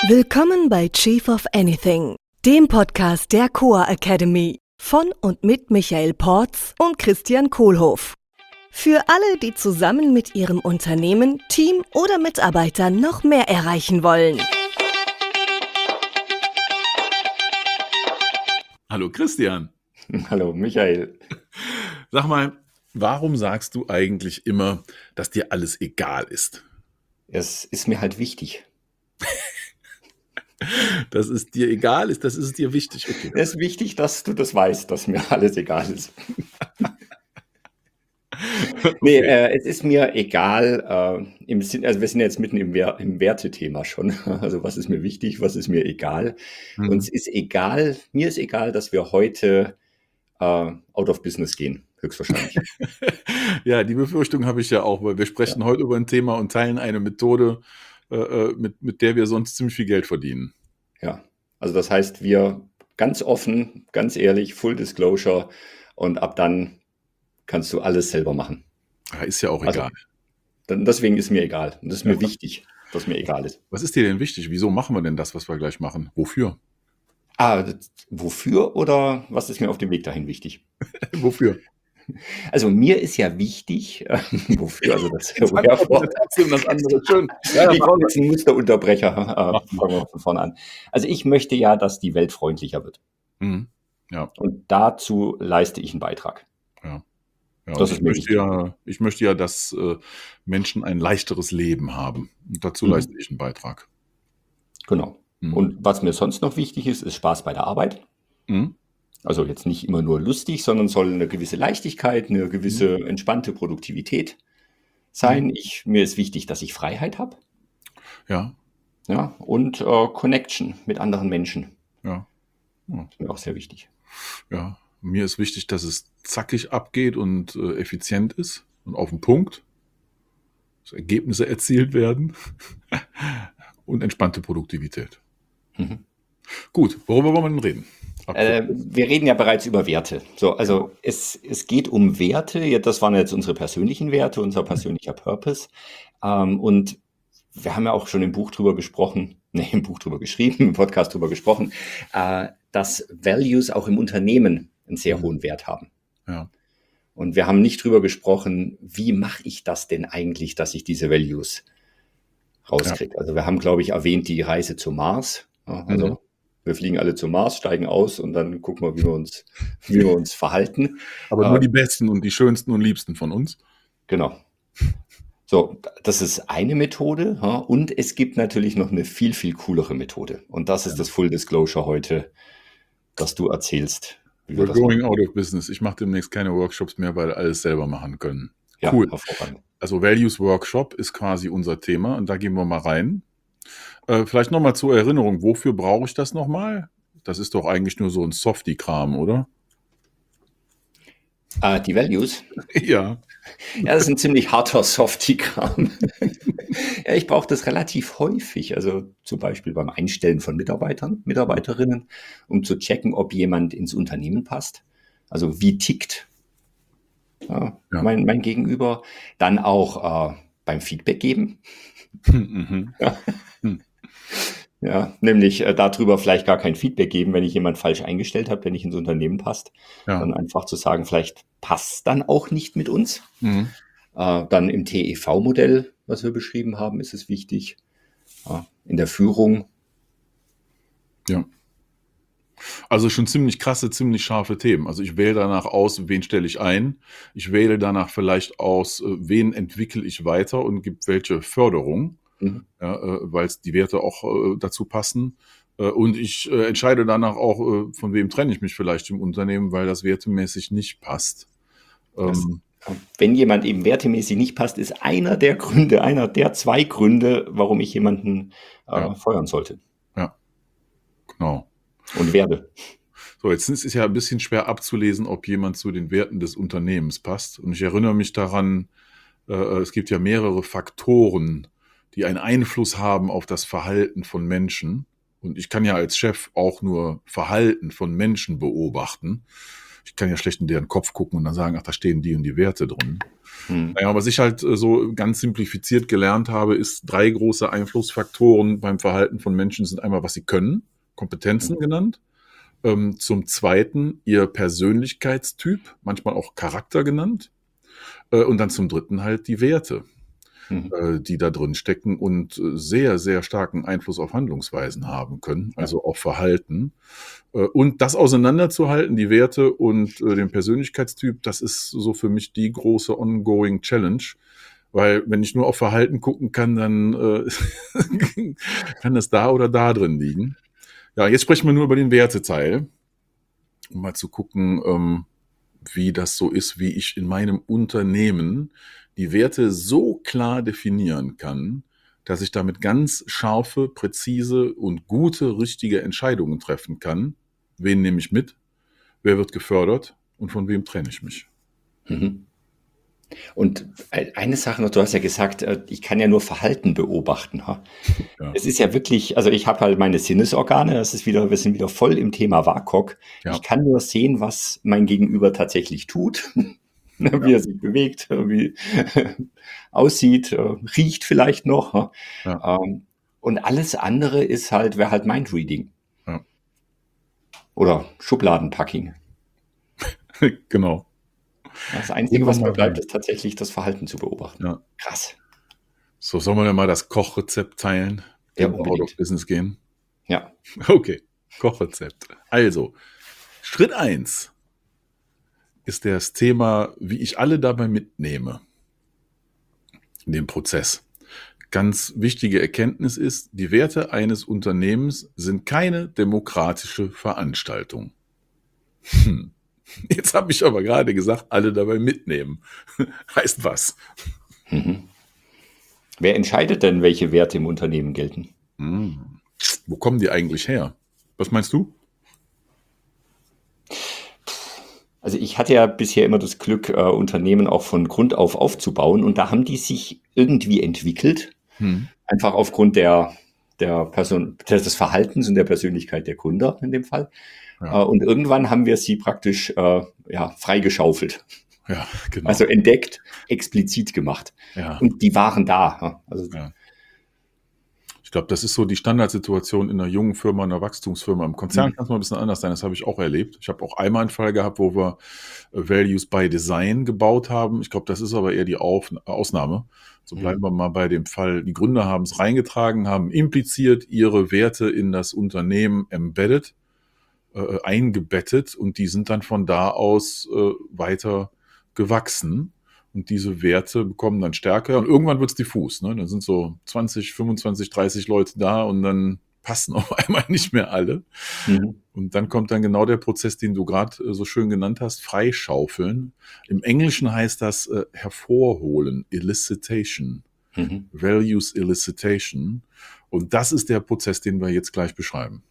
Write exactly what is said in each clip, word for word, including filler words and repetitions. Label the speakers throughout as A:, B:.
A: Willkommen bei Chief of Anything, dem Podcast der Coa Academy von und mit Michael Porz und Christian Kohlhoff. Für alle, die zusammen mit ihrem Unternehmen, Team oder Mitarbeitern noch mehr erreichen wollen.
B: Hallo Christian.
C: Hallo Michael.
B: Sag mal, warum sagst du eigentlich immer, dass dir alles egal ist?
C: Es ist mir halt wichtig.
B: Dass es dir egal ist, das ist dir wichtig. Okay.
C: Es ist wichtig, dass du das weißt, dass mir alles egal ist.
B: Okay.
C: Nee, äh, es ist mir egal, äh, im Sinn, also wir sind jetzt mitten im, Wer im Wertethema schon. Also was ist mir wichtig, was ist mir egal?
B: Mhm.
C: Uns ist egal, mir ist egal, dass wir heute äh, out of business gehen, höchstwahrscheinlich.
B: Ja, die Befürchtung habe ich ja auch, weil wir sprechen ja heute über ein Thema und teilen eine Methode, äh, mit, mit der wir sonst ziemlich viel Geld verdienen.
C: Ja, also das heißt, wir ganz offen, ganz ehrlich, Full Disclosure und ab dann kannst du alles selber machen.
B: Ja, ist ja auch
C: Also,
B: egal.
C: dann, deswegen ist mir egal. Und das ist mir
B: Ja.
C: wichtig, dass mir egal ist.
B: Was ist dir denn wichtig? Wieso machen wir denn das, was wir gleich machen? Wofür?
C: Ah, das, wofür oder was ist mir auf dem Weg dahin wichtig?
B: Wofür?
C: Also mir ist ja wichtig, äh, wofür, also das
B: Jetzt
C: woher
B: antwortet
C: vor,
B: er trotzdem das andere. Schön. Ja, ja,
C: ich
B: mach
C: brauche jetzt einen Musterunterbrecher, äh,
B: Mach mal.
C: fangen wir von vorne an. Also ich möchte ja, dass die Welt freundlicher wird.
B: Mhm. Ja,
C: Und dazu leiste ich einen Beitrag.
B: ja. Ja,
C: Das
B: und
C: ist
B: ich
C: mir
B: möchte
C: wichtig.
B: ja, ich möchte ja, dass äh, Menschen ein leichteres Leben haben. Und dazu
C: Mhm.
B: leiste ich einen Beitrag.
C: Genau.
B: Mhm.
C: Und was mir sonst noch wichtig ist, ist Spaß bei der Arbeit.
B: Mhm.
C: Also jetzt nicht immer nur lustig, sondern soll eine gewisse Leichtigkeit, eine gewisse entspannte Produktivität sein. Ich, mir ist wichtig, dass ich Freiheit habe,
B: Ja,
C: ja, und äh, Connection mit anderen Menschen.
B: ja, ja,
C: Ist mir auch sehr wichtig.
B: ja. Mir ist wichtig, dass es zackig abgeht und äh, effizient ist und auf den Punkt, dass Ergebnisse erzielt werden und entspannte Produktivität.
C: Mhm.
B: Gut, worüber wollen wir denn reden?
C: Äh, wir reden ja bereits über Werte. So, also es, es geht um Werte. Ja, das waren jetzt unsere persönlichen Werte, unser persönlicher Purpose. Ähm, und wir haben ja auch schon im Buch drüber gesprochen, ne, im Buch drüber geschrieben, im Podcast drüber gesprochen, äh, dass Values auch im Unternehmen einen sehr
B: Mhm.
C: hohen Wert haben.
B: Ja,
C: Und wir haben nicht drüber gesprochen, wie mache ich das denn eigentlich, dass ich diese Values rauskriege. Also wir haben, glaube ich, erwähnt die Reise zum Mars. Ja, also
B: Mhm.
C: wir fliegen alle zum Mars, steigen aus und dann gucken wir, wie wir uns, wie wir uns verhalten.
B: aber nur
C: Äh,
B: die Besten und die Schönsten und Liebsten von uns.
C: genau. So, das ist eine Methode. Ja, und es gibt natürlich noch eine viel, viel coolere Methode. Und das ist das Full Disclosure heute, dass du erzählst, wie wir
B: We're
C: das machen.
B: going out of business. Ich mache demnächst keine Workshops mehr, weil alles selber machen können.
C: Ja,
B: Cool.
C: hervorragend.
B: Also Values Workshop ist quasi unser Thema und da gehen wir mal rein. Äh, vielleicht nochmal zur Erinnerung, wofür brauche ich das nochmal? Das ist doch eigentlich nur so ein Softie-Kram, oder?
C: Äh, die Values,
B: Ja.
C: ja, das ist ein ziemlich harter Softie-Kram. Ja, ich brauche das relativ häufig, also zum Beispiel beim Einstellen von Mitarbeitern, Mitarbeiterinnen, um zu checken, ob jemand ins Unternehmen passt. Also wie tickt ja,
B: Ja.
C: mein, mein Gegenüber. Dann auch äh, beim Feedback geben.
B: Mhm.
C: Ja,
B: Hm.
C: ja, nämlich äh, darüber vielleicht gar kein Feedback geben, wenn ich jemand falsch eingestellt habe, der nicht ins Unternehmen passt.
B: Ja.
C: Dann einfach zu sagen, vielleicht passt dann auch nicht mit uns.
B: Mhm.
C: Äh, dann im T E V-Modell, was wir beschrieben haben, ist es wichtig. Ja, in der Führung.
B: Ja. Also schon ziemlich krasse, ziemlich scharfe Themen. Also ich wähle danach aus, wen stelle ich ein. Ich wähle danach vielleicht aus, äh, wen entwickle ich weiter und gibt welche Förderung,
C: Mhm.
B: ja, äh, weil es die Werte auch äh, dazu passen. Äh, und ich äh, entscheide danach auch, äh, von wem trenne ich mich vielleicht im Unternehmen, weil das wertemäßig nicht passt.
C: Das,
B: Ähm,
C: wenn jemand eben wertemäßig nicht passt, ist einer der Gründe, einer der zwei Gründe, warum ich jemanden äh,
B: Ja.
C: feuern sollte
B: ja, genau.
C: und werde.
B: So, jetzt ist es ja ein bisschen schwer abzulesen, ob jemand zu den Werten des Unternehmens passt. Und ich erinnere mich daran, äh, es gibt ja mehrere Faktoren, die einen Einfluss haben auf das Verhalten von Menschen. Und ich kann ja als Chef auch nur Verhalten von Menschen beobachten. ich kann ja schlecht in deren Kopf gucken und dann sagen, ach, da stehen die und die Werte drin.
C: Mhm.
B: Naja, was ich halt äh, so ganz simplifiziert gelernt habe, ist, drei große Einflussfaktoren beim Verhalten von Menschen sind einmal, was sie können, Kompetenzen
C: Mhm.
B: genannt. Ähm, zum Zweiten ihr Persönlichkeitstyp, manchmal auch Charakter genannt. Äh, und dann zum Dritten halt die Werte,
C: Mhm.
B: äh, die da drin stecken und äh, sehr, sehr starken Einfluss auf Handlungsweisen haben können,
C: Ja.
B: also auf Verhalten. Äh, und das auseinanderzuhalten, die Werte und äh, den Persönlichkeitstyp, das ist so für mich die große ongoing Challenge. Weil wenn ich nur auf Verhalten gucken kann, dann äh, kann das da oder da drin liegen. Ja, jetzt sprechen wir nur über den Werteteil, um mal zu gucken, ähm, wie das so ist, wie ich in meinem Unternehmen die Werte so klar definieren kann, dass ich damit ganz scharfe, präzise und gute, richtige Entscheidungen treffen kann. Wen nehme ich mit? Wer wird gefördert? Und von wem trenne ich mich?
C: Mhm. Und e- eine Sache noch, du hast ja gesagt, äh, ich kann ja nur Verhalten beobachten. Ha?
B: Ja,
C: Es ist ja wirklich, also ich habe halt meine Sinnesorgane, das ist wieder, wir sind wieder voll im Thema W A K O K.
B: ja,
C: Ich kann nur sehen, was mein Gegenüber tatsächlich tut,
B: ja,
C: wie er sich bewegt, wie aussieht, äh, riecht vielleicht noch. Ha?
B: ja,
C: Ähm, Und alles andere ist halt, wäre halt Mindreading
B: ja.
C: oder Schubladenpacking.
B: Genau.
C: Das
B: Gehen
C: Einzige,
B: wir
C: was mir
B: mal
C: bleibt,
B: rein.
C: ist tatsächlich das Verhalten zu beobachten.
B: Ja.
C: Krass.
B: So, sollen wir denn mal das Kochrezept teilen,
C: Ja,
B: wenn wir out of
C: unbedingt.
B: business gehen?
C: Ja.
B: Okay, Kochrezept. Also, Schritt eins ist das Thema, wie ich alle dabei mitnehme in dem Prozess. Ganz wichtige Erkenntnis ist, die Werte eines Unternehmens sind keine demokratische Veranstaltung. Hm. Jetzt habe ich aber gerade gesagt, alle dabei mitnehmen. Heißt was?
C: Mhm. Wer entscheidet denn, welche Werte im Unternehmen gelten?
B: Hm. Wo kommen die eigentlich her? Was meinst du?
C: Also ich hatte ja bisher immer das Glück, äh, Unternehmen auch von Grund auf aufzubauen und da haben die sich irgendwie entwickelt,
B: Hm.
C: einfach aufgrund der, der Person, des Verhaltens und der Persönlichkeit der Gründer in dem Fall.
B: Ja,
C: Äh, und irgendwann haben wir sie praktisch äh, ja, freigeschaufelt,
B: ja, genau.
C: also entdeckt, explizit gemacht.
B: Ja,
C: Und die waren da. ja. Also
B: ja. Ich glaube, das ist so die Standardsituation in einer jungen Firma, einer Wachstumsfirma. Im Konzern
C: mhm.
B: kann es mal ein bisschen anders sein. Das habe ich auch erlebt. Ich habe auch einmal einen Fall gehabt, wo wir äh, Values by Design gebaut haben. Ich glaube, das ist aber eher die Auf Ausnahme. So bleiben
C: Mhm.
B: wir mal bei dem Fall. Die Gründer haben es reingetragen, haben impliziert ihre Werte in das Unternehmen embedded, äh, eingebettet und die sind dann von da aus äh, weiter gewachsen. Und diese Werte bekommen dann stärker und irgendwann wird es diffus. Ne? Dann sind so zwanzig, fünfundzwanzig, dreißig Leute da und dann passen auf einmal nicht mehr alle.
C: Mhm.
B: Und dann kommt dann genau der Prozess, den du gerade äh, so schön genannt hast, freischaufeln. Im Englischen heißt das äh, hervorholen, Elicitation,
C: Mhm.
B: Values Elicitation. Und das ist der Prozess, den wir jetzt gleich beschreiben.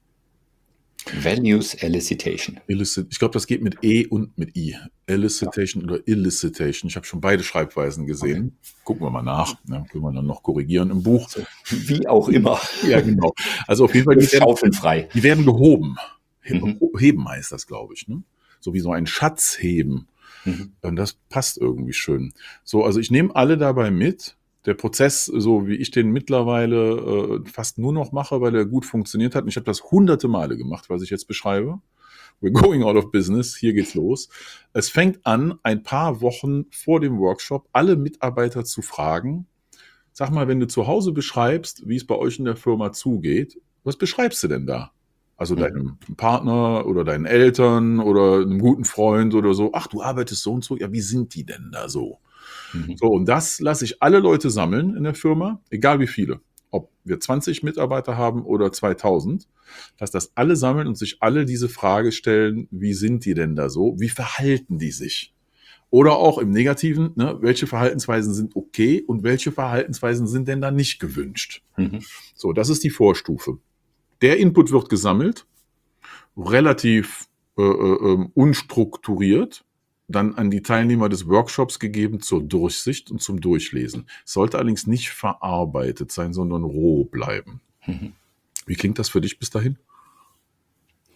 C: Values Elicitation.
B: Illicit, ich glaube, das geht mit E und mit I. Elicitation oder Illicitation. Ich habe schon beide Schreibweisen gesehen. Gucken wir mal nach. Ja, können wir dann noch korrigieren im Buch.
C: So, wie auch immer.
B: Ja, genau. Also auf jeden Fall,
C: Wir
B: die werden,
C: schaufeln frei.
B: die werden gehoben. He-
C: Mhm.
B: Heben heißt das, glaube ich. Ne? So wie so ein Schatz heben.
C: Mhm.
B: Und das passt irgendwie schön. So, also ich nehme alle dabei mit. Der Prozess, so wie ich den mittlerweile äh, fast nur noch mache, weil er gut funktioniert hat. Und ich habe das hunderte Male gemacht, was ich jetzt beschreibe. We're going out of business. Hier geht's los. Es fängt an, ein paar Wochen vor dem Workshop alle Mitarbeiter zu fragen. Sag mal, wenn du zu Hause beschreibst, wie es bei euch in der Firma zugeht, was beschreibst du denn da? Also
C: Mhm.
B: deinem Partner oder deinen Eltern oder einem guten Freund oder so. Ach, du arbeitest so und so. Ja, wie sind die denn da so?
C: Mhm.
B: So, und das lasse ich alle Leute sammeln in der Firma, egal wie viele. Ob wir zwanzig Mitarbeiter haben oder zweitausend. Lass das alle sammeln und sich alle diese Frage stellen, wie sind die denn da so? Wie verhalten die sich? Oder auch im Negativen, ne, welche Verhaltensweisen sind okay und welche Verhaltensweisen sind denn da nicht gewünscht?
C: Mhm.
B: So, das ist die Vorstufe. Der Input wird gesammelt, relativ äh, äh, unstrukturiert, dann an die Teilnehmer des Workshops gegeben zur Durchsicht und zum Durchlesen. Es sollte allerdings nicht verarbeitet sein, sondern roh bleiben.
C: Mhm.
B: Wie klingt das für dich bis dahin?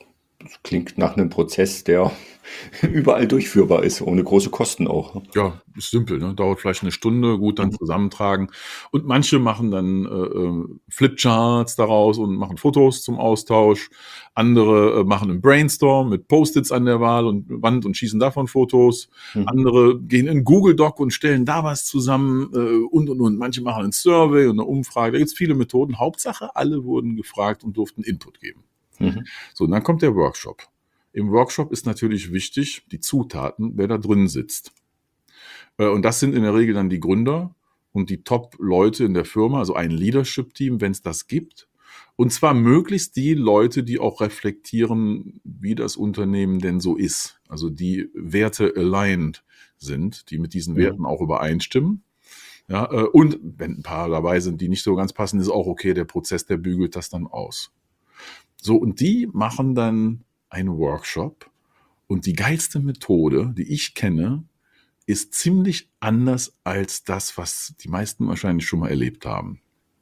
C: Das klingt nach einem Prozess, der überall durchführbar ist, ohne große Kosten auch.
B: Ja, ist simpel, ne? Dauert vielleicht eine Stunde, gut, dann
C: Mhm.
B: zusammentragen. Und manche machen dann äh, äh, Flipcharts daraus und machen Fotos zum Austausch. Andere äh, machen einen Brainstorm mit Post-its an der Wahl und Wand und schießen davon Fotos.
C: Mhm.
B: Andere gehen in Google Doc und stellen da was zusammen äh, und und und. Manche machen ein Survey und eine Umfrage. Da gibt es viele Methoden. Hauptsache, alle wurden gefragt und durften Input geben.
C: Mhm.
B: So, und dann kommt der Workshop. Im Workshop ist natürlich wichtig, die Zutaten, wer da drin sitzt. Äh, Und das sind in der Regel dann die Gründer und die Top-Leute in der Firma, also ein Leadership-Team, wenn es das gibt. Und zwar möglichst die Leute, die auch reflektieren, wie das Unternehmen denn so ist. Also die Werte aligned sind, die mit diesen
C: Mhm.
B: Werten auch übereinstimmen. Ja, äh, und wenn ein paar dabei sind, die nicht so ganz passen, ist auch okay, der Prozess, der bügelt das dann aus. So, und die machen dann einen Workshop. Und die geilste Methode, die ich kenne, ist ziemlich anders als das, was die meisten wahrscheinlich schon mal erlebt haben.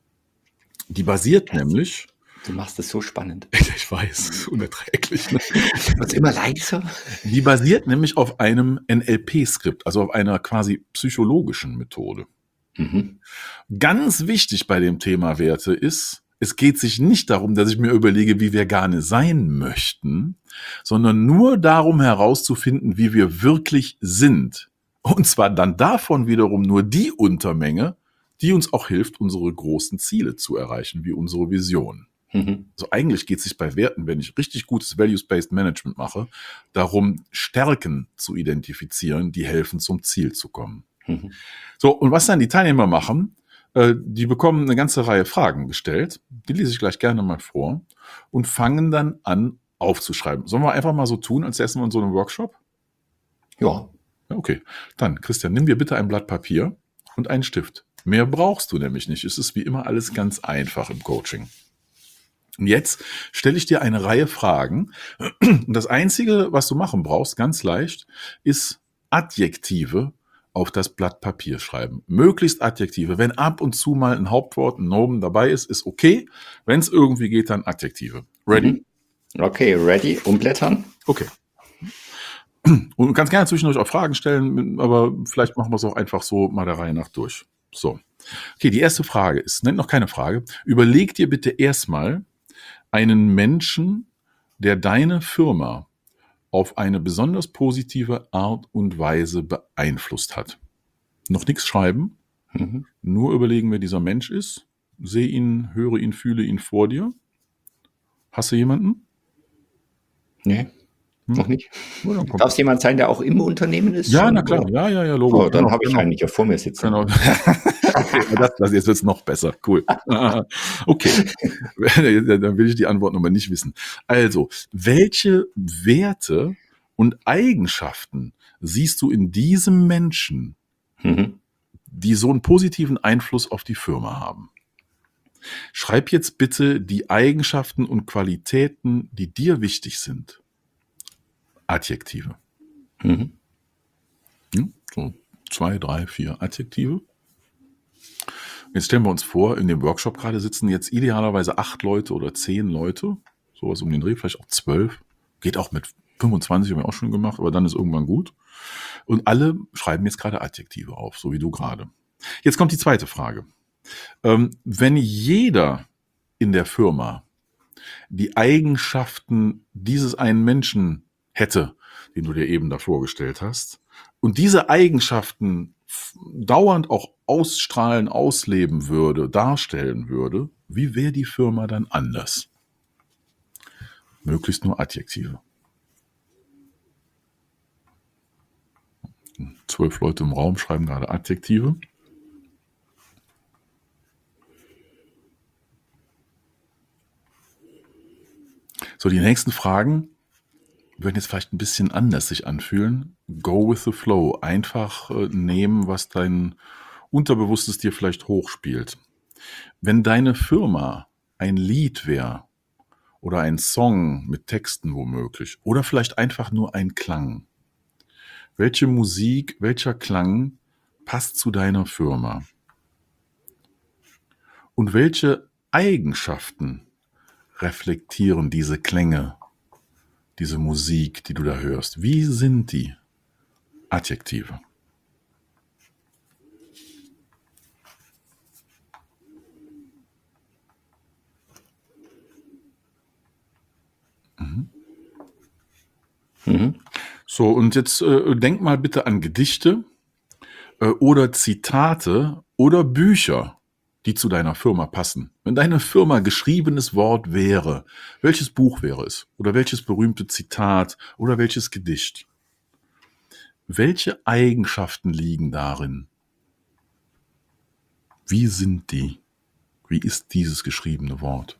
B: Die basiert
C: Krass.
B: nämlich,
C: Du machst es so spannend.
B: ich weiß, unerträglich, ne?
C: Wird's immer leiser?
B: Die basiert nämlich auf einem N L P-Skript, also auf einer quasi psychologischen Methode.
C: Mhm.
B: Ganz wichtig bei dem Thema Werte ist, es geht sich nicht darum, dass ich mir überlege, wie wir gerne sein möchten, sondern nur darum herauszufinden, wie wir wirklich sind. Und zwar dann davon wiederum nur die Untermenge, die uns auch hilft, unsere großen Ziele zu erreichen, wie unsere Vision.
C: Mhm.
B: Also eigentlich geht es sich bei Werten, wenn ich richtig gutes Values-Based Management mache, darum, Stärken zu identifizieren, die helfen, zum Ziel zu kommen.
C: Mhm.
B: So, und was dann die Teilnehmer machen, äh, die bekommen eine ganze Reihe Fragen gestellt, die lese ich gleich gerne mal vor, und fangen dann an aufzuschreiben. Sollen wir einfach mal so tun, als säßen wir in so einem Workshop?
C: Ja.
B: Ja, okay. Dann, Christian, nimm dir bitte ein Blatt Papier und einen Stift. Mehr brauchst du nämlich nicht. Es ist wie immer alles ganz einfach im Coaching. Und jetzt stelle ich dir eine Reihe Fragen. Und das Einzige, was du machen brauchst, ganz leicht, ist Adjektive auf das Blatt Papier schreiben. Möglichst Adjektive. Wenn ab und zu mal ein Hauptwort, ein Nomen dabei ist, ist okay. Wenn es irgendwie geht, dann Adjektive. Ready?
C: Mhm. Okay, ready? Umblättern?
B: Okay. Und du kannst gerne zwischendurch auch Fragen stellen, aber vielleicht machen wir es auch einfach so mal der Reihe nach durch. So. Okay, die erste Frage ist, nennt noch keine Frage. Überleg dir bitte erstmal einen Menschen, der deine Firma auf eine besonders positive Art und Weise beeinflusst hat. Noch nichts schreiben,
C: Mhm.
B: nur überlegen, wer dieser Mensch ist. Sehe ihn, höre ihn, fühle ihn vor dir. Hast du jemanden?
C: Nee,
B: Hm?
C: noch nicht.
B: Ja, dann komm.
C: Darf es jemand sein, der auch im Unternehmen ist?
B: Ja,
C: schon,
B: na klar.
C: oder?
B: Ja, ja, ja, Logo.
C: Oh, dann
B: Genau,
C: habe ich
B: genau.
C: einen hier vor mir sitzen.
B: Genau. Okay, das, das jetzt wird's noch besser. Cool. Okay. Dann will ich die Antwort nochmal nicht wissen. Also, welche Werte und Eigenschaften siehst du in diesem Menschen,
C: Mhm.
B: die so einen positiven Einfluss auf die Firma haben? Schreib jetzt bitte die Eigenschaften und Qualitäten, die dir wichtig sind. Adjektive.
C: Mhm.
B: Hm? So zwei, drei, vier Adjektive. Jetzt stellen wir uns vor, in dem Workshop gerade sitzen jetzt idealerweise acht Leute oder zehn Leute, sowas um den Dreh, vielleicht auch zwölf. Geht auch mit fünfundzwanzig, haben wir auch schon gemacht, aber dann ist irgendwann gut. Und alle schreiben jetzt gerade Adjektive auf, so wie du gerade. Jetzt kommt die zweite Frage. Ähm, wenn jeder in der Firma die Eigenschaften dieses einen Menschen hätte, den du dir eben da vorgestellt hast, und diese Eigenschaften f- dauernd auch ausstrahlen, ausleben würde, darstellen würde, wie wäre die Firma dann anders? Möglichst nur Adjektive. Zwölf Leute im Raum schreiben gerade Adjektive. So, die nächsten Fragen würden jetzt vielleicht ein bisschen anders sich anfühlen. Go with the flow. Einfach äh, nehmen, was dein Unterbewusstes dir vielleicht hochspielt. Wenn deine Firma ein Lied wäre oder ein Song mit Texten womöglich oder vielleicht einfach nur ein Klang, welche Musik, welcher Klang passt zu deiner Firma? Und welche Eigenschaften reflektieren diese Klänge diese Musik, die du da hörst, wie sind die Adjektive? Mhm.
C: Mhm.
B: So, und jetzt äh, denk mal bitte an Gedichte äh, oder Zitate oder Bücher, die zu deiner Firma passen. Wenn deine Firma geschriebenes Wort wäre, welches Buch wäre es? Oder welches berühmte Zitat oder welches Gedicht? Welche Eigenschaften liegen darin? Wie sind die? Wie ist dieses geschriebene Wort?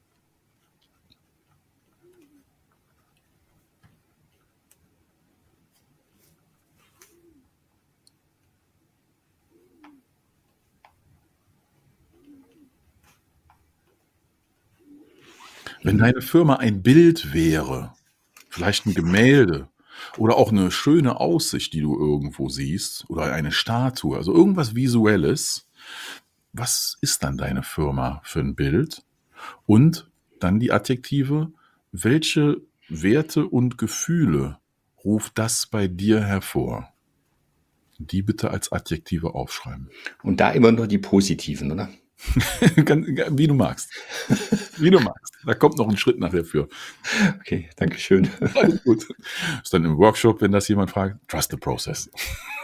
B: Wenn deine Firma ein Bild wäre, vielleicht ein Gemälde oder auch eine schöne Aussicht, die du irgendwo siehst oder eine Statue, also irgendwas Visuelles, was ist dann deine Firma für ein Bild? Und dann die Adjektive, welche Werte und Gefühle ruft das bei dir hervor? Die bitte als Adjektive aufschreiben.
C: Und da immer nur die positiven, oder?
B: Wie du magst. Wie du magst. Da kommt noch ein Schritt nachher für.
C: Okay, danke schön.
B: Alles gut. Ist dann im Workshop, wenn das jemand fragt, trust the process.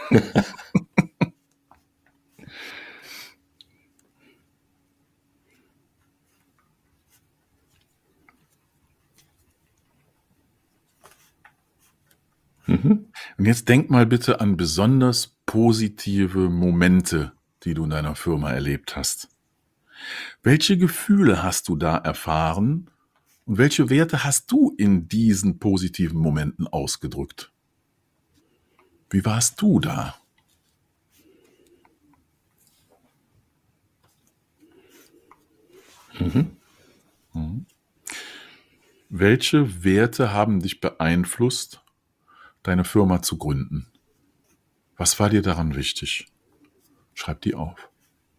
C: Mhm.
B: Und jetzt denk mal bitte an besonders positive Momente, die du in deiner Firma erlebt hast. Welche Gefühle hast du da erfahren und welche Werte hast du in diesen positiven Momenten ausgedrückt? Wie warst du da?
C: Mhm.
B: Mhm. Welche Werte haben dich beeinflusst, deine Firma zu gründen? Was war dir daran wichtig? Schreib die auf.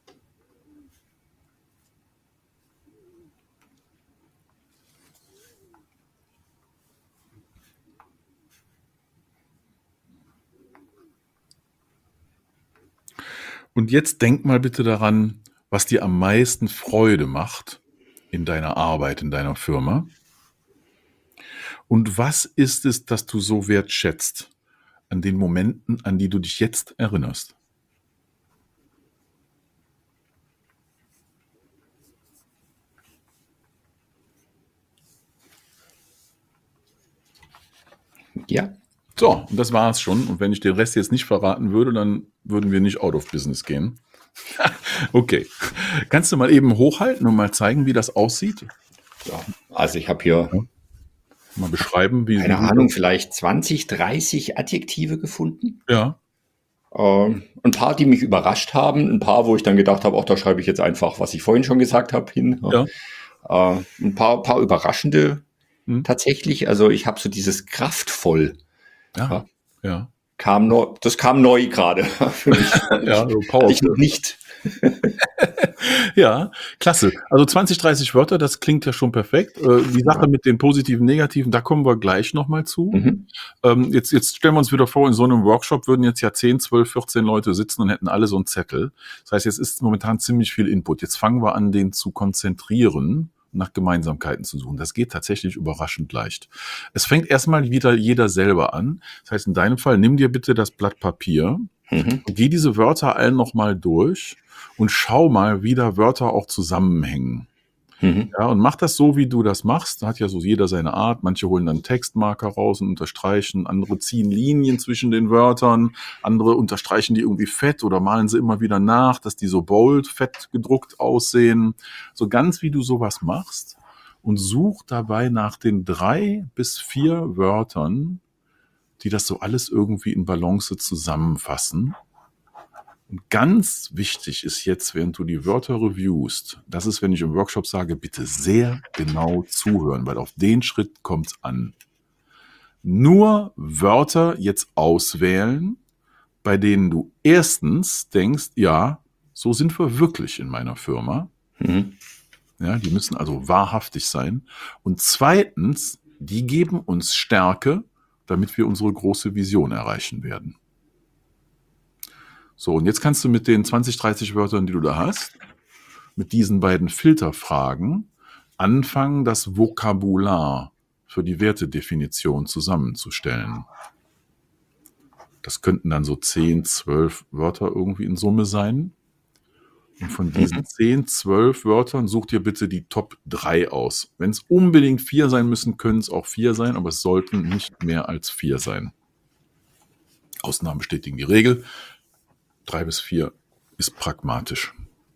B: Und jetzt denk mal bitte daran, was dir am meisten Freude macht in deiner Arbeit, in deiner Firma. Und was ist es, das du so wertschätzt an den Momenten, an die du dich jetzt erinnerst?
C: Ja.
B: So, und das war's schon. Und wenn ich den Rest jetzt nicht verraten würde, dann würden wir nicht out of business gehen. Okay. Kannst du mal eben hochhalten und mal zeigen, wie das aussieht?
C: Ja. Also ich habe hier,
B: Ja. Mal beschreiben, wie...
C: keine
B: wie du-
C: Ahnung, vielleicht zwanzig, dreißig Adjektive gefunden.
B: Ja,
C: Ähm, ein paar, die mich überrascht haben, ein paar, wo ich dann gedacht habe, auch da schreibe ich jetzt einfach, was ich vorhin schon gesagt habe, hin.
B: ja.
C: Äh, ein paar, paar überraschende
B: Hm.
C: tatsächlich. Also ich habe so dieses kraftvoll.
B: Ja, ja.
C: Kam neu, das kam neu gerade für mich.
B: Ja, so
C: Hatte ich noch
B: powerful.
C: nicht.
B: Ja, klasse. Also zwanzig, dreißig Wörter, das klingt ja schon perfekt. Äh, Die Sache mit den positiven, negativen, da kommen wir gleich nochmal zu.
C: Mhm.
B: Ähm, jetzt, jetzt stellen wir uns wieder vor, in so einem Workshop würden jetzt ja zehn, zwölf, vierzehn Leute sitzen und hätten alle so einen Zettel. Das heißt, jetzt ist momentan ziemlich viel Input. Jetzt fangen wir an, den zu konzentrieren, nach Gemeinsamkeiten zu suchen. Das geht tatsächlich überraschend leicht. Es fängt erstmal wieder jeder selber an. Das heißt, in deinem Fall, nimm dir bitte das Blatt Papier
C: Mhm.
B: und geh diese Wörter allen nochmal durch und schau mal, wie da Wörter auch zusammenhängen.
C: Mhm.
B: Ja, und mach das so, wie du das machst. Da hat ja so jeder seine Art. Manche holen dann Textmarker raus und unterstreichen. Andere ziehen Linien zwischen den Wörtern. Andere unterstreichen die irgendwie fett oder malen sie immer wieder nach, dass die so bold, fett gedruckt aussehen. So ganz wie du sowas machst. Und such dabei nach den drei bis vier Wörtern, die das so alles irgendwie in Balance zusammenfassen. Und ganz wichtig ist jetzt, während du die Wörter reviewst, das ist, wenn ich im Workshop sage, bitte sehr genau zuhören, weil auf den Schritt kommt's an. Nur Wörter jetzt auswählen, bei denen du erstens denkst, ja, so sind wir wirklich in meiner Firma.
C: Mhm.
B: Ja, die müssen also wahrhaftig sein. Und zweitens, die geben uns Stärke, damit wir unsere große Vision erreichen werden. So, und jetzt kannst du mit den zwanzig, dreißig Wörtern, die du da hast, mit diesen beiden Filterfragen anfangen, das Vokabular für die Wertedefinition zusammenzustellen. Das könnten dann so zehn, zwölf Wörter irgendwie in Summe sein. Und von diesen zehn, zwölf Wörtern such dir bitte die Top drei aus. Wenn es unbedingt vier sein müssen, können es auch vier sein, aber es sollten nicht mehr als vier sein. Ausnahmen bestätigen die Regel. Drei bis vier ist pragmatisch.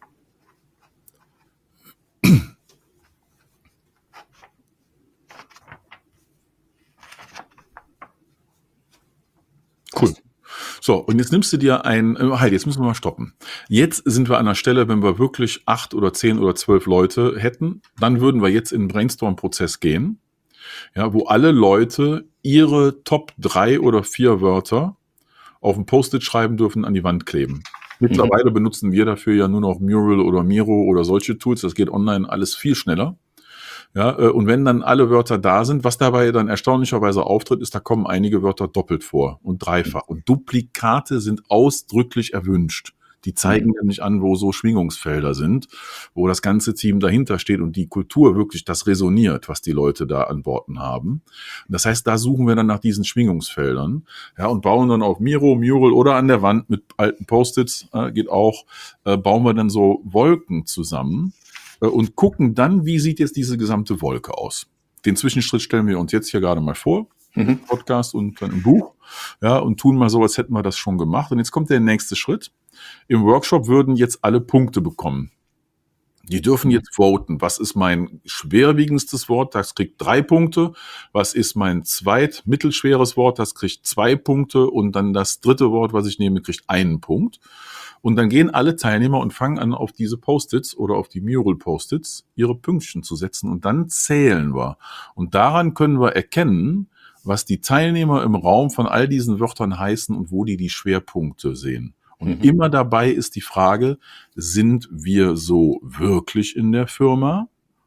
B: Cool. So, und jetzt nimmst du dir ein, äh, halt, jetzt müssen wir mal stoppen. Jetzt sind wir an der Stelle, wenn wir wirklich acht oder zehn oder zwölf Leute hätten, dann würden wir jetzt in den Brainstorm-Prozess gehen, ja, wo alle Leute ihre Top drei oder vier Wörter auf ein Post-it schreiben dürfen, an die Wand kleben. Mittlerweile mhm. benutzen wir dafür ja nur noch Mural oder Miro oder solche Tools. Das geht online alles viel schneller. Ja, und wenn dann alle Wörter da sind, was dabei dann erstaunlicherweise auftritt, ist, da kommen einige Wörter doppelt vor und dreifach. Und Duplikate sind ausdrücklich erwünscht. Die zeigen mhm. nämlich an, wo so Schwingungsfelder sind, wo das ganze Team dahinter steht und die Kultur wirklich das resoniert, was die Leute da an Worten haben. Das heißt, da suchen wir dann nach diesen Schwingungsfeldern, ja, und bauen dann auf Miro, Mural oder an der Wand mit alten Post-its, äh, geht auch, äh, bauen wir dann so Wolken zusammen äh, und gucken dann, wie sieht jetzt diese gesamte Wolke aus. Den Zwischenschritt stellen wir uns jetzt hier gerade mal vor. Mhm. Podcast und dann im Buch, ja, und tun mal so, als hätten wir das schon gemacht. Und jetzt kommt der nächste Schritt. Im Workshop würden jetzt alle Punkte bekommen. Die dürfen jetzt voten. Was ist mein schwerwiegendstes Wort? Das kriegt drei Punkte. Was ist mein zweit mittelschweres Wort? Das kriegt zwei Punkte. Und dann das dritte Wort, was ich nehme, kriegt einen Punkt. Und dann gehen alle Teilnehmer und fangen an, auf diese Post-its oder auf die Mural-Post-its ihre Pünktchen zu setzen. Und dann zählen wir. Und daran können wir erkennen, was die Teilnehmer im Raum von all diesen Wörtern heißen und wo die die Schwerpunkte sehen. Und mhm. immer dabei ist die Frage, sind wir so wirklich in der Firma?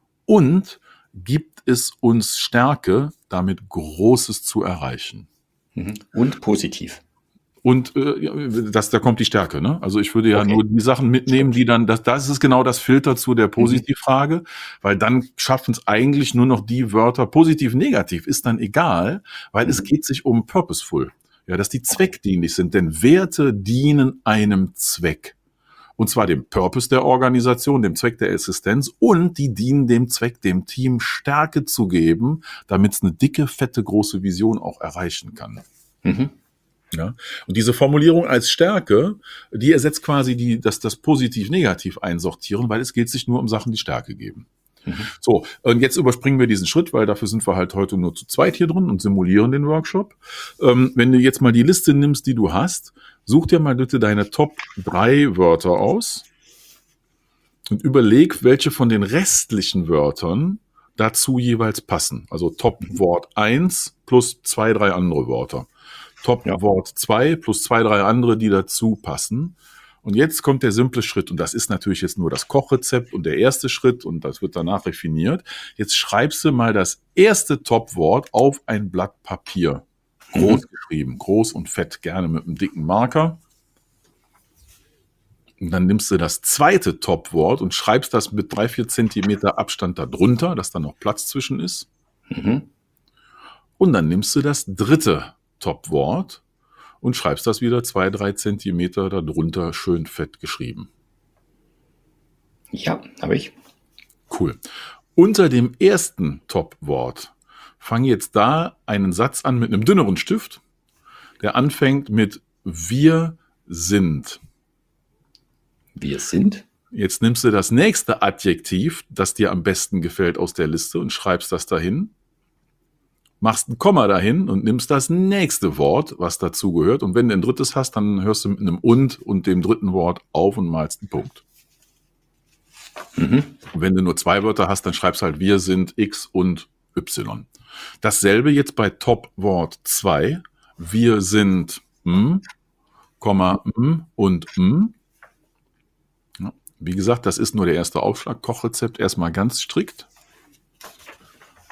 B: Und gibt es uns Stärke, damit Großes zu erreichen?
C: Mhm. Und positiv.
B: Und äh, das, da kommt die Stärke, ne? Also ich würde ja okay. nur die Sachen mitnehmen, die dann, das, das ist genau das Filter zu der Positivfrage, mhm. weil dann schaffen es eigentlich nur noch die Wörter, positiv, negativ, ist dann egal, weil mhm. es geht sich um purposeful, ja, dass die zweckdienlich sind, denn Werte dienen einem Zweck. Und zwar dem Purpose der Organisation, dem Zweck der Existenz, und die dienen dem Zweck, dem Team Stärke zu geben, damit es eine dicke, fette, große Vision auch erreichen kann. Mhm. Ja, und diese Formulierung als Stärke, die ersetzt quasi die, das, das Positiv-Negativ einsortieren, weil es geht sich nur um Sachen, die Stärke geben. Mhm. So, und jetzt überspringen wir diesen Schritt, weil dafür sind wir halt heute nur zu zweit hier drin und simulieren den Workshop. Ähm, wenn du jetzt mal die Liste nimmst, die du hast, such dir mal bitte deine Top drei Wörter aus und überleg, welche von den restlichen Wörtern dazu jeweils passen. Also Top-Wort eins plus zwei, drei andere Wörter. Top-Wort zwei plus zwei, drei andere, die dazu passen. Und jetzt kommt der simple Schritt. Und das ist natürlich jetzt nur das Kochrezept und der erste Schritt. Und das wird danach refiniert. Jetzt schreibst du mal das erste Top-Wort auf ein Blatt Papier. Groß mhm. geschrieben. Groß und fett. Gerne mit einem dicken Marker. Und dann nimmst du das zweite Top-Wort und schreibst das mit drei, vier Zentimeter Abstand darunter, dass da noch Platz zwischen ist. Mhm. Und dann nimmst du das dritte Top-Wort und schreibst das wieder zwei, drei Zentimeter darunter schön fett geschrieben.
C: Ja, habe ich.
B: Cool. Unter dem ersten Top-Wort fang jetzt da einen Satz an mit einem dünneren Stift, der anfängt mit wir sind.
C: Wir sind?
B: Jetzt nimmst du das nächste Adjektiv, das dir am besten gefällt aus der Liste und schreibst das dahin. Machst ein Komma dahin und nimmst das nächste Wort, was dazu gehört. Und wenn du ein drittes hast, dann hörst du mit einem und und dem dritten Wort auf und malst einen Punkt. Mhm. Und wenn du nur zwei Wörter hast, dann schreibst halt wir sind X und Y. Dasselbe jetzt bei Top-Wort zwei. Wir sind m, Komma m und m. Ja, wie gesagt, das ist nur der erste Aufschlag. Kochrezept erstmal ganz strikt.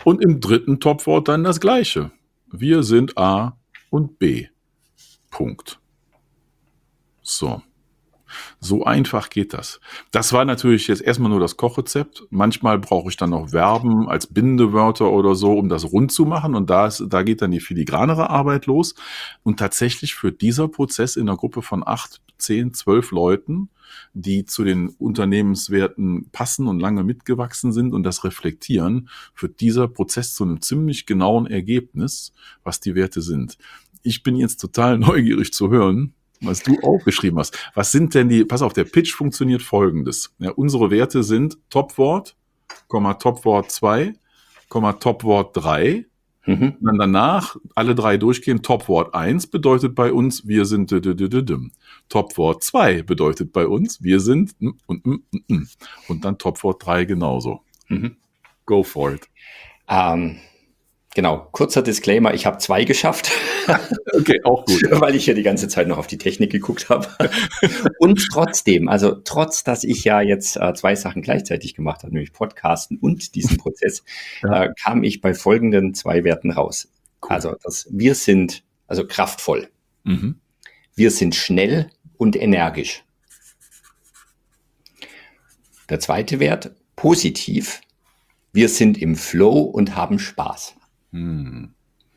B: Und im dritten Topwort dann das Gleiche. Wir sind A und B. Punkt. So. So einfach geht das. Das war natürlich jetzt erstmal nur das Kochrezept. Manchmal brauche ich dann noch Verben als Bindewörter oder so, um das rund zu machen. Und da, ist, da geht dann die filigranere Arbeit los. Und tatsächlich führt dieser Prozess in einer Gruppe von acht, zehn, zwölf Leuten, die zu den Unternehmenswerten passen und lange mitgewachsen sind und das reflektieren, führt dieser Prozess zu einem ziemlich genauen Ergebnis, was die Werte sind. Ich bin jetzt total neugierig zu hören, was du aufgeschrieben hast. Was sind denn die, pass auf, der Pitch funktioniert folgendes. Ja, unsere Werte sind Topwort, Topwort zwei, Topwort drei. Mhm. Und dann danach alle drei durchgehen. Topwort eins bedeutet bei uns, wir sind Topwort zwei bedeutet bei uns, wir sind und und dann Topwort drei genauso. Mhm. Go for it.
C: Ähm, genau, kurzer Disclaimer, ich habe zwei geschafft.
B: Okay, auch gut.
C: Weil ich ja die ganze Zeit noch auf die Technik geguckt habe. Und trotzdem, also trotz, dass ich ja jetzt äh, zwei Sachen gleichzeitig gemacht habe, nämlich Podcasten und diesen Prozess, ja. äh, kam ich bei folgenden zwei Werten raus. Cool. Also das, wir sind, also kraftvoll. Mhm. Wir sind schnell und energisch. Der zweite Wert, positiv. Wir sind im Flow und haben Spaß.
B: Hm.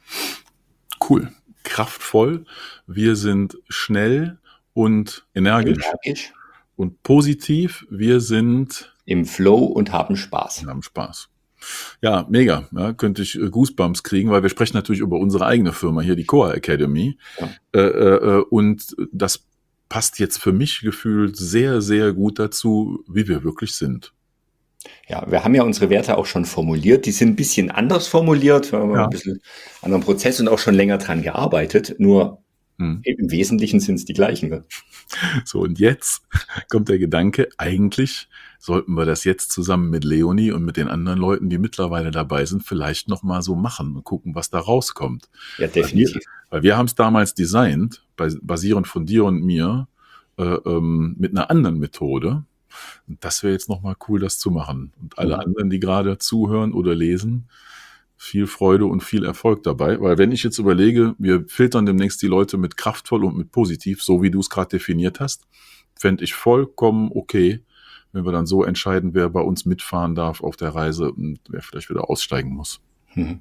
B: Cool. Kraftvoll. Wir sind schnell und energisch. energisch. Und positiv. Wir sind
C: im Flow und haben Spaß.
B: Wir haben Spaß. Ja, mega. Ja, könnte ich Goosebumps kriegen, weil wir sprechen natürlich über unsere eigene Firma hier, die Coa Academy. Ja. Äh, äh, und das passt jetzt für mich gefühlt sehr, sehr gut dazu, wie wir wirklich sind.
C: Ja, wir haben ja unsere Werte auch schon formuliert. Die sind ein bisschen anders formuliert. Wir haben ja. ein bisschen anderen Prozess und auch schon länger dran gearbeitet. Nur hm. im Wesentlichen sind es die gleichen. Ne?
B: So, und jetzt kommt der Gedanke, eigentlich sollten wir das jetzt zusammen mit Leonie und mit den anderen Leuten, die mittlerweile dabei sind, vielleicht nochmal so machen und gucken, was da rauskommt.
C: Ja, definitiv.
B: Weil wir, weil wir haben es damals designt, basierend von dir und mir, äh, ähm, mit einer anderen Methode. Und das wäre jetzt nochmal cool, das zu machen. Und alle ja. anderen, die gerade zuhören oder lesen, viel Freude und viel Erfolg dabei. Weil wenn ich jetzt überlege, wir filtern demnächst die Leute mit kraftvoll und mit positiv, so wie du es gerade definiert hast, fände ich vollkommen okay, wenn wir dann so entscheiden, wer bei uns mitfahren darf auf der Reise und wer vielleicht wieder aussteigen muss. Mhm.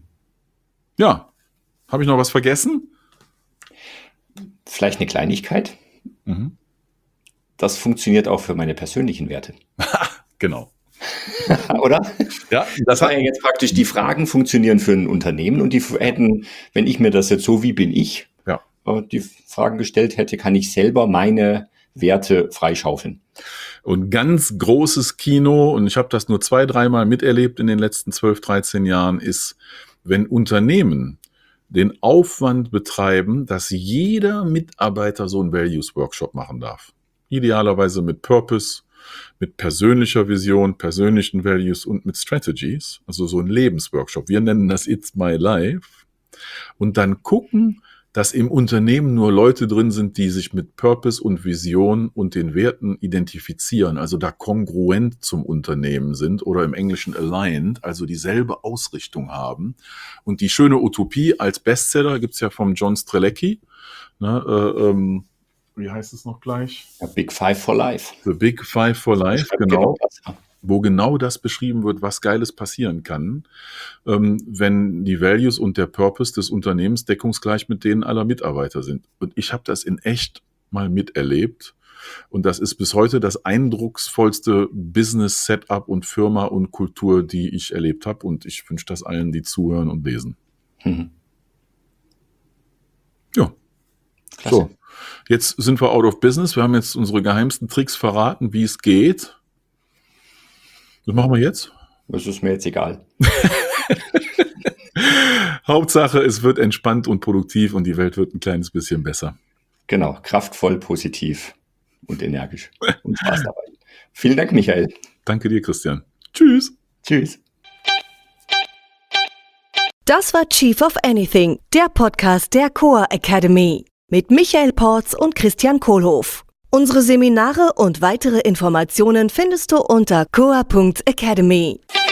B: Ja, habe ich noch was vergessen?
C: Vielleicht eine Kleinigkeit. Mhm. Das funktioniert auch für meine persönlichen Werte.
B: Genau.
C: Oder?
B: Ja,
C: das, das war ja jetzt praktisch, die Fragen funktionieren für ein Unternehmen und die hätten, wenn ich mir das jetzt so, wie bin ich,
B: ja.
C: die Fragen gestellt hätte, kann ich selber meine Werte freischaufeln.
B: Und ganz großes Kino, und ich habe das nur zwei, dreimal miterlebt in den letzten zwölf, dreizehn Jahren, ist, wenn Unternehmen den Aufwand betreiben, dass jeder Mitarbeiter so einen Values-Workshop machen darf. Idealerweise mit Purpose, mit persönlicher Vision, persönlichen Values und mit Strategies, also so ein Lebensworkshop. Wir nennen das It's My Life. Und dann gucken, dass im Unternehmen nur Leute drin sind, die sich mit Purpose und Vision und den Werten identifizieren, also da kongruent zum Unternehmen sind oder im Englischen aligned, also dieselbe Ausrichtung haben. Und die schöne Utopie als Bestseller gibt's ja vom John Strelecki, ne, äh, ähm, wie heißt es noch gleich?
C: The Big Five for Life.
B: The Big Five for Life, genau. Wo genau das beschrieben wird, was Geiles passieren kann, ähm, wenn die Values und der Purpose des Unternehmens deckungsgleich mit denen aller Mitarbeiter sind. Und ich habe das in echt mal miterlebt. Und das ist bis heute das eindrucksvollste Business-Setup und Firma und Kultur, die ich erlebt habe. Und ich wünsche das allen, die zuhören und lesen. Mhm. Ja. Klasse. So. Jetzt sind wir out of business. Wir haben jetzt unsere geheimsten Tricks verraten, wie es geht. Was machen wir jetzt?
C: Das ist mir jetzt egal.
B: Hauptsache, es wird entspannt und produktiv und die Welt wird ein kleines bisschen besser.
C: Genau, kraftvoll, positiv und energisch. Und Spaß dabei. Vielen Dank, Michael.
B: Danke dir, Christian. Tschüss.
C: Tschüss.
A: Das war Chief of Anything, der Podcast der Coa Academy mit Michael Porz und Christian Kohlhoff. Unsere Seminare und weitere Informationen findest du unter coa punkt academy.